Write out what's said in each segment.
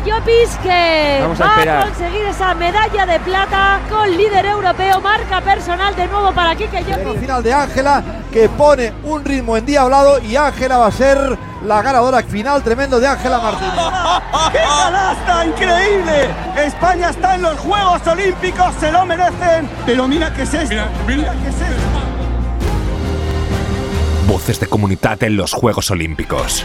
Llopis, que va a conseguir esa medalla de plata con líder europeo, marca personal de nuevo para Quique Llopis. El final de Ángela, que pone un ritmo endiablado, y Ángela va a ser la ganadora final. Tremendo de Ángela Martínez. ¡Qué canasta increíble! España está en los Juegos Olímpicos, se lo merecen. Pero mira qué es esto, mira qué es esto. Voces de Comunitat en los Juegos Olímpicos.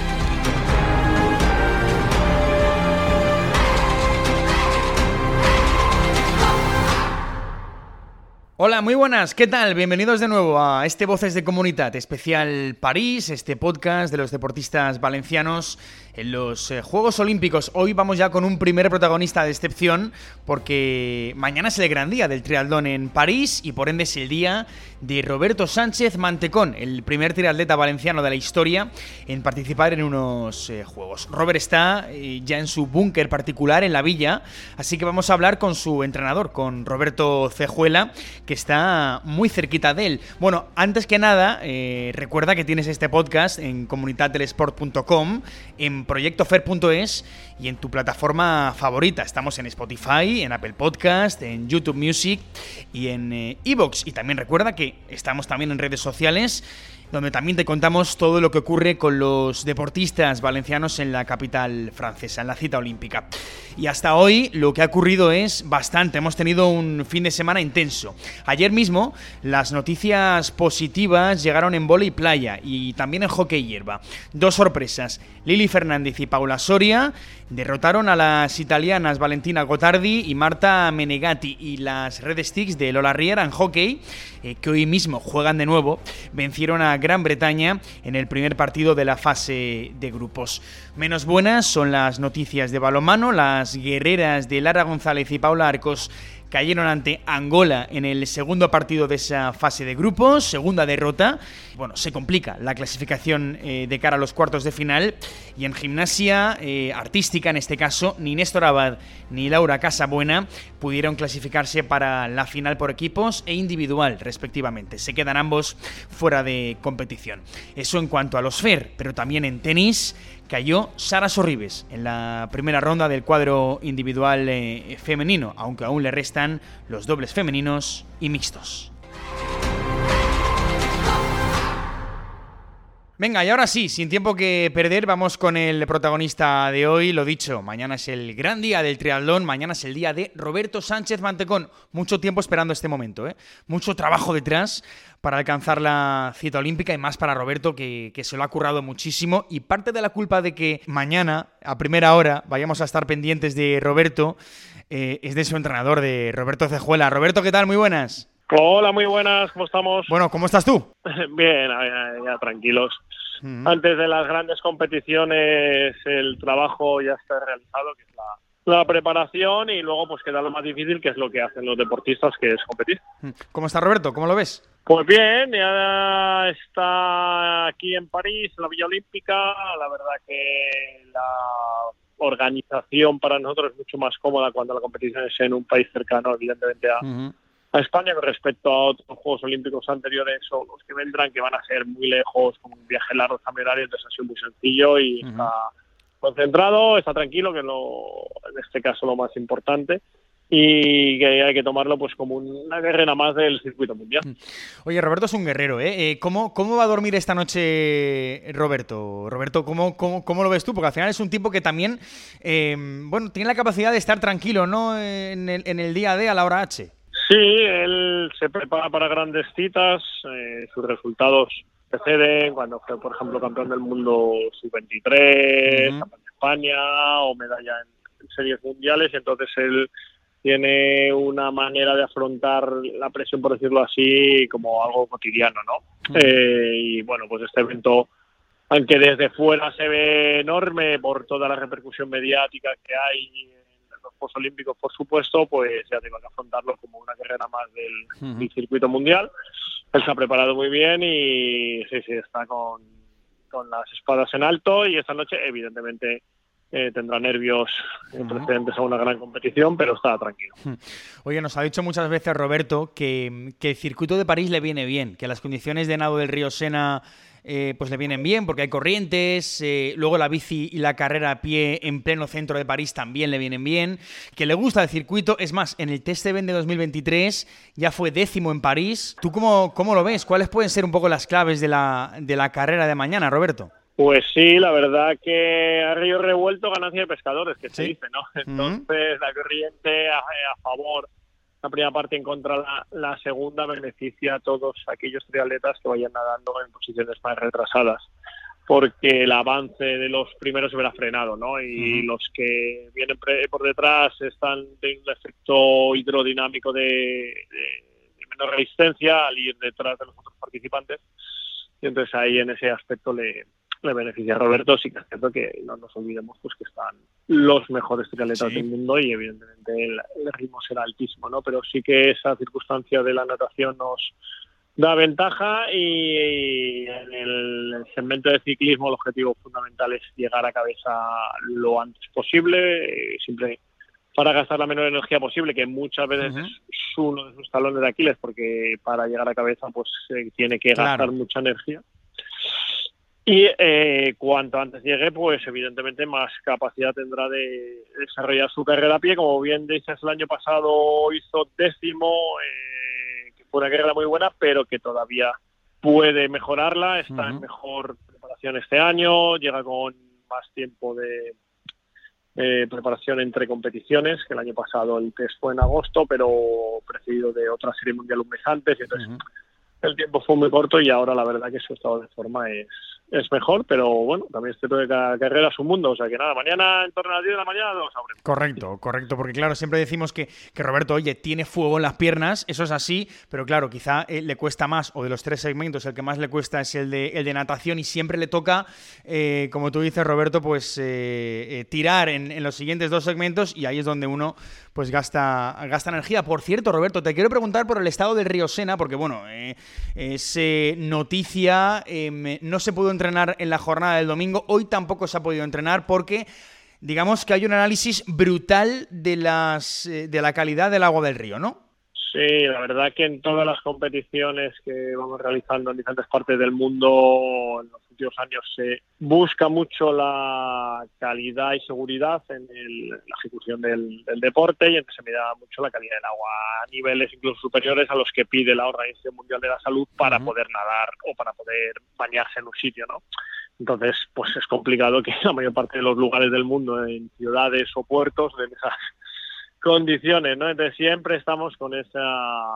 Hola, muy buenas, ¿qué tal? Bienvenidos de nuevo a este Voces de Comunitat especial París, este podcast de los deportistas valencianos en los Juegos Olímpicos. Hoy vamos ya con un primer protagonista de excepción, porque mañana es el gran día del triatlón en París y por ende es el día de Roberto Sánchez Mantecón, el primer triatleta valenciano de la historia en participar en unos Juegos. Robert está ya en su búnker particular en la villa, así que vamos a hablar con su entrenador, con Roberto Cejuela, que está muy cerquita de él. Bueno, antes que nada, recuerda que tienes este podcast en comunitatdelesport.com, en proyectofer.es y en tu plataforma favorita. Estamos en Spotify, en Apple Podcast, en YouTube Music y en iVoox. Y también recuerda que estamos también en redes sociales, donde también te contamos todo lo que ocurre con los deportistas valencianos en la capital francesa, en la cita olímpica. Y hasta hoy lo que ha ocurrido es bastante. Hemos tenido un fin de semana intenso. Ayer mismo las noticias positivas llegaron en vóley playa y también en hockey hierba. Dos sorpresas. Lili Fernández y Paula Soria derrotaron a las italianas Valentina Gottardi y Marta Menegatti, y las Red Sticks de Lola Riera en hockey, que hoy mismo juegan de nuevo, vencieron a Gran Bretaña en el primer partido de la fase de grupos. Menos buenas son las noticias de balonmano. Las guerreras de Lara González y Paula Arcos cayeron ante Angola en el segundo partido de esa fase de grupos, segunda derrota. Bueno, se complica la clasificación de cara a los cuartos de final. Y en gimnasia artística, en este caso, ni Néstor Abad ni Laura Casabuena pudieron clasificarse para la final por equipos e individual, respectivamente. Se quedan ambos fuera de competición. Eso en cuanto a los FER, pero también en tenis cayó Sara Sorribes en la primera ronda del cuadro individual femenino, aunque aún le restan los dobles femeninos y mixtos. Venga, y ahora sí, sin tiempo que perder, vamos con el protagonista de hoy. Lo dicho, mañana es el gran día del triatlón, mañana es el día de Roberto Sánchez Mantecón. Mucho tiempo esperando este momento, mucho trabajo detrás para alcanzar la cita olímpica, y más para Roberto, que se lo ha currado muchísimo. Y parte de la culpa de que mañana, a primera hora, vayamos a estar pendientes de Roberto, es de su entrenador, de Roberto Cejuela. Roberto, ¿qué tal? Muy buenas. Hola, muy buenas, ¿cómo estamos? Bueno, ¿cómo estás tú? Bien, ya tranquilos. Antes de las grandes competiciones el trabajo ya está realizado, que es la preparación, y luego pues queda lo más difícil, que es lo que hacen los deportistas, que es competir. ¿Cómo está Roberto? ¿Cómo lo ves? Pues bien, ya está aquí en París, en la Villa Olímpica. La verdad que la organización para nosotros es mucho más cómoda cuando la competición es en un país cercano, evidentemente, a España, con respecto a otros Juegos Olímpicos anteriores o los que vendrán, que van a ser muy lejos, con un viaje largo también, entonces ha sido muy sencillo y está concentrado, está tranquilo, que en este caso lo más importante, y que hay que tomarlo pues como una guerrera más del circuito mundial. Oye, Roberto es un guerrero, ¿eh? ¿Cómo va a dormir esta noche Roberto? Roberto, ¿cómo lo ves tú? Porque al final es un tipo que también tiene la capacidad de estar tranquilo, ¿no? En el día D, a la hora H. Sí, él se prepara para grandes citas, sus resultados preceden, cuando fue, por ejemplo, campeón del mundo sub-23, campeón de España o medalla en series mundiales, y entonces él tiene una manera de afrontar la presión, por decirlo así, como algo cotidiano, ¿no? Y bueno, pues este evento, aunque desde fuera se ve enorme por toda la repercusión mediática que hay en los Juegos Olímpicos, por supuesto, pues ya tengo que afrontarlo como una carrera más del circuito mundial. Él se ha preparado muy bien y sí, está con las espadas en alto, y esta noche evidentemente tendrá nervios precedentes a una gran competición, pero está tranquilo. Oye, nos ha dicho muchas veces Roberto que el circuito de París le viene bien, que las condiciones de nado del río Sena pues le vienen bien porque hay corrientes, luego la bici y la carrera a pie en pleno centro de París también le vienen bien, que le gusta el circuito. Es más, en el Test Event de 2023 ya fue 10º en París. ¿Tú cómo lo ves? ¿Cuáles pueden ser un poco las claves de la carrera de mañana, Roberto? Pues sí, la verdad que a río revuelto ganancia de pescadores, que se dice, ¿no? Entonces la corriente a favor, la primera parte en contra la segunda, beneficia a todos aquellos triatletas que vayan nadando en posiciones más retrasadas, porque el avance de los primeros se verá frenado, ¿no? Y los que vienen por detrás están teniendo un efecto hidrodinámico de menor resistencia al ir detrás de los otros participantes, y entonces ahí en ese aspecto le beneficia a Roberto. Sí que es cierto que no nos olvidemos pues que están los mejores triatletas del mundo y evidentemente el ritmo será altísimo, ¿no? Pero sí que esa circunstancia de la natación nos da ventaja, y en el segmento de ciclismo el objetivo fundamental es llegar a cabeza lo antes posible, siempre para gastar la menor energía posible, que muchas veces es uno de sus talones de Aquiles, porque para llegar a cabeza pues tiene que gastar mucha energía. Y cuanto antes llegue, pues evidentemente más capacidad tendrá de desarrollar su carrera a pie. Como bien dices, el año pasado hizo 10º, que fue una carrera muy buena, pero que todavía puede mejorarla. Está en mejor preparación este año, llega con más tiempo de preparación entre competiciones, que el año pasado el test fue en agosto, pero precedido de otra serie mundial un mes antes, y entonces el tiempo fue muy corto, y ahora la verdad que su estado de forma es mejor, pero bueno, también este de cada carrera es un mundo, o sea que nada, mañana en torno a las 10 de la mañana lo sabremos. Correcto, porque claro, siempre decimos que Roberto, oye, tiene fuego en las piernas, eso es así, pero claro, quizá le cuesta más, o de los 3 segmentos, el que más le cuesta es el de natación, y siempre le toca, como tú dices, Roberto, pues tirar en los siguientes 2 segmentos, y ahí es donde uno pues gasta energía. Por cierto, Roberto, te quiero preguntar por el estado del río Sena, porque bueno, es noticia, no se pudo entrenar en la jornada del domingo, hoy tampoco se ha podido entrenar porque digamos que hay un análisis brutal de la calidad del agua del río, ¿no? Sí, la verdad que en todas las competiciones que vamos realizando en diferentes partes del mundo en los últimos años se busca mucho la calidad y seguridad en la ejecución del deporte, y entonces se mira mucho la calidad del agua a niveles incluso superiores a los que pide la Organización Mundial de la Salud para poder nadar o para poder bañarse en un sitio, ¿no? Entonces, pues es complicado que la mayor parte de los lugares del mundo, en ciudades o puertos, den esas condiciones, ¿no? Entonces siempre estamos con esa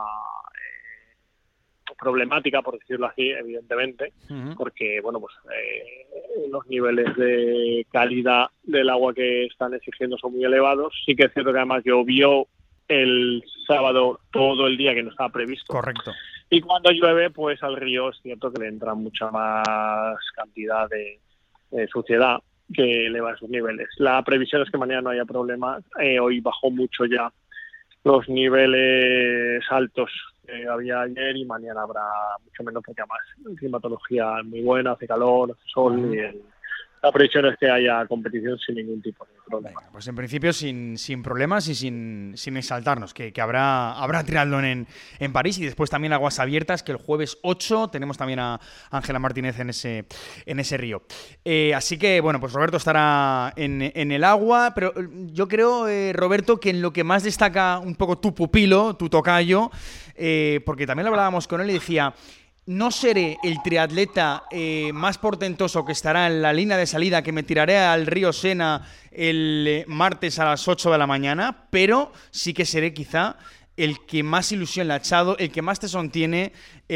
problemática, por decirlo así, evidentemente, porque bueno, pues los niveles de calidad del agua que están exigiendo son muy elevados. Sí que es cierto que además llovió el sábado todo el día, que no estaba previsto. Correcto. Y cuando llueve, pues al río es cierto que le entra mucha más cantidad de suciedad, que eleva esos niveles. La previsión es que mañana no haya problemas. Hoy bajó mucho ya los niveles altos que había ayer, y mañana habrá mucho menos, porque además la climatología es muy buena, hace calor, hace sol, y la previsión es que haya competición sin ningún tipo de problema. Venga, pues en principio sin problemas y sin exaltarnos, que habrá triatlón en París, y después también aguas abiertas, que el jueves 8 tenemos también a Ángela Martínez en ese río. Así que, bueno, pues Roberto estará en el agua, pero yo creo, Roberto, que en lo que más destaca un poco tu pupilo, tu tocayo, porque también lo hablábamos con él y decía: no seré el triatleta más portentoso que estará en la línea de salida, que me tiraré al río Sena el martes a las 8 de la mañana, pero sí que seré quizá el que más ilusión le ha echado, el que más tesón tiene,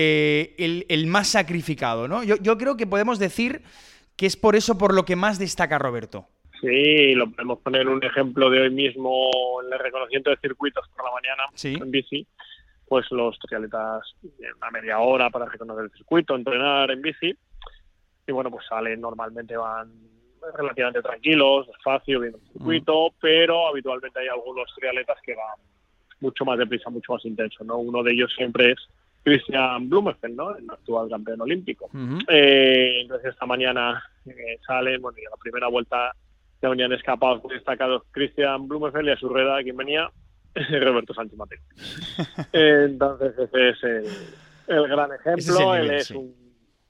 el más sacrificado, ¿no? Yo creo que podemos decir que es por eso por lo que más destaca Roberto. Sí, lo podemos poner un ejemplo de hoy mismo en el reconocimiento de circuitos por la mañana, en bici. Pues los triatletas una media hora para reconocer el circuito, entrenar en bici, y bueno, pues normalmente van relativamente tranquilos, despacio, viendo el circuito, pero habitualmente hay algunos triatletas que van mucho más deprisa, mucho más intenso, ¿no? Uno de ellos siempre es Christian Blumenfeld, ¿no? El actual campeón olímpico. Entonces esta mañana salen, bueno, y a la primera vuelta ya venían escapados muy destacados Christian Blumenfeld, y a su rueda quien venía Roberto Sánchez Mateo. Entonces ese es el gran ejemplo. Él es un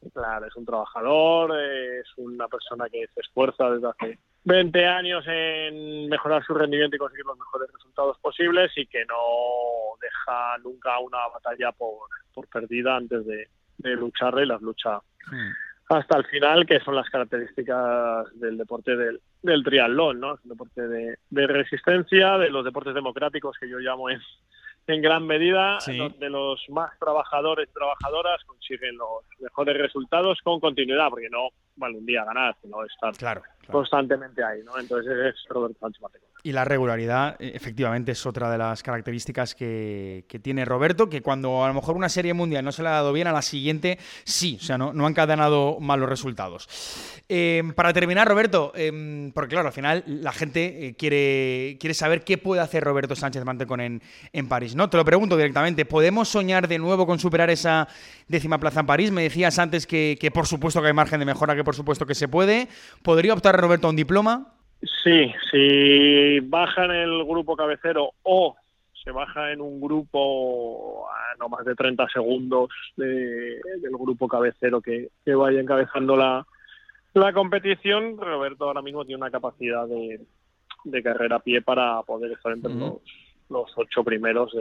Claro, es un trabajador, es una persona que se esfuerza desde hace 20 años en mejorar su rendimiento y conseguir los mejores resultados posibles y que no deja nunca una batalla por perdida antes de lucharla y las lucha hasta el final, que son las características del deporte del triatlón, ¿no? Es un deporte de resistencia, de los deportes democráticos que yo llamo en gran medida, sí, donde los más trabajadores y trabajadoras consiguen los mejores resultados con continuidad, porque no vale un día ganar, sino estar constantemente ahí, ¿no? Entonces es Roberto Sánchez Mantecón. Y la regularidad, efectivamente, es otra de las características que tiene Roberto, que cuando a lo mejor una serie mundial no se le ha dado bien, a la siguiente sí, o sea, no han encadenado malos resultados. Para terminar, Roberto, porque claro, al final la gente quiere saber qué puede hacer Roberto Sánchez Mantecón en París, ¿no? Te lo pregunto directamente, ¿podemos soñar de nuevo con superar esa 10ª plaza en París? Me decías antes que por supuesto que hay margen de mejora, que por supuesto que se puede. ¿Podría optar Roberto a un diploma? Sí, si baja en el grupo cabecero o se baja en un grupo a no más de 30 segundos del grupo cabecero que vaya encabezando la competición, Roberto ahora mismo tiene una capacidad de carrera a pie para poder estar entre los 8 primeros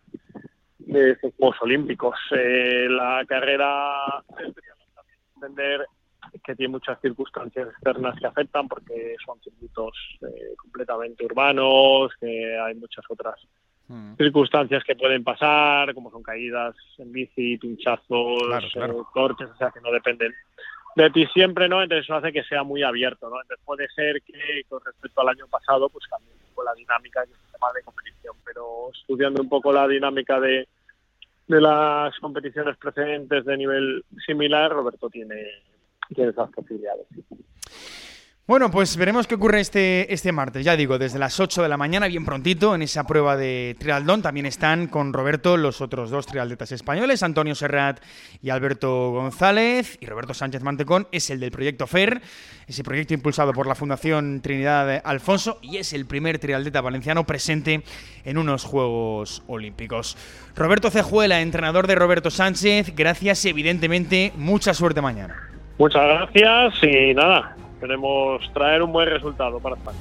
de estos Juegos Olímpicos. La carrera entender que tiene muchas circunstancias externas que afectan, porque son circuitos completamente urbanos, que hay muchas otras circunstancias que pueden pasar, como son caídas en bici, pinchazos, cortes, o sea, que no dependen de ti siempre, ¿no? Entonces eso hace que sea muy abierto, ¿no? Entonces puede ser que con respecto al año pasado pues cambie un poco la dinámica del sistema de competición, pero estudiando un poco la dinámica de las competiciones precedentes de nivel similar, Roberto tiene esas posibilidades. Bueno, pues veremos qué ocurre este martes. Ya digo, desde las 8 de la mañana, bien prontito, en esa prueba de triatlón. También están con Roberto los otros 2 triatletas españoles, Antonio Serrat y Alberto González. Y Roberto Sánchez Mantecón es el del proyecto FER, ese proyecto impulsado por la Fundación Trinidad Alfonso, y es el primer triatleta valenciano presente en unos Juegos Olímpicos. Roberto Cejuela, entrenador de Roberto Sánchez, gracias, evidentemente, mucha suerte mañana. Muchas gracias y nada, queremos traer un buen resultado para España.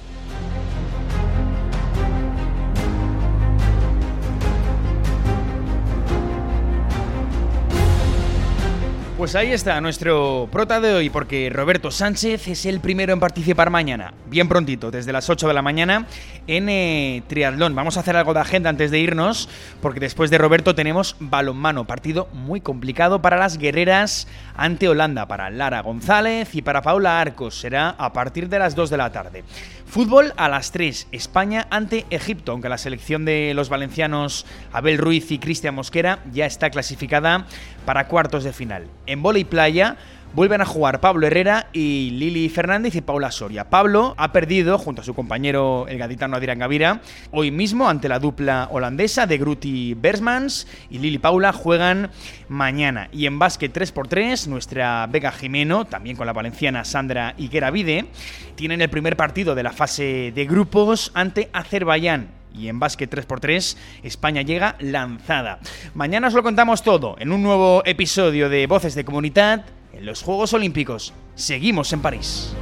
Pues ahí está nuestro prota de hoy, porque Roberto Sánchez es el primero en participar mañana, bien prontito, desde las 8 de la mañana, en triatlón. Vamos a hacer algo de agenda antes de irnos, porque después de Roberto tenemos balonmano, partido muy complicado para las guerreras ante Holanda, para Lara González y para Paula Arcos. Será a partir de las 2 de la tarde. Fútbol a las 3, España ante Egipto, aunque la selección de los valencianos Abel Ruiz y Cristian Mosquera ya está clasificada para cuartos de final. En vóley playa vuelven a jugar Pablo Herrera y Lili Fernández y Paula Soria. Pablo ha perdido, junto a su compañero el gaditano Adrián Gavira, hoy mismo ante la dupla holandesa de Groot y Bersmans, y Lili y Paula juegan mañana. Y en básquet 3x3, nuestra Vega Jimeno, también con la valenciana Sandra Higuera-Vide, tienen el primer partido de la fase de grupos ante Azerbaiyán. Y en básquet 3x3, España llega lanzada. Mañana os lo contamos todo en un nuevo episodio de Voces de Comunitat en los Juegos Olímpicos. Seguimos en París.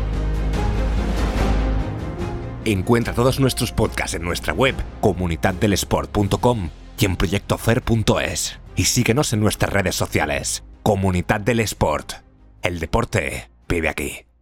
Encuentra todos nuestros podcasts en nuestra web, comunitatdelesport.com, y en proyectofer.es. Y síguenos en nuestras redes sociales. Comunitat del Esport. El deporte vive aquí.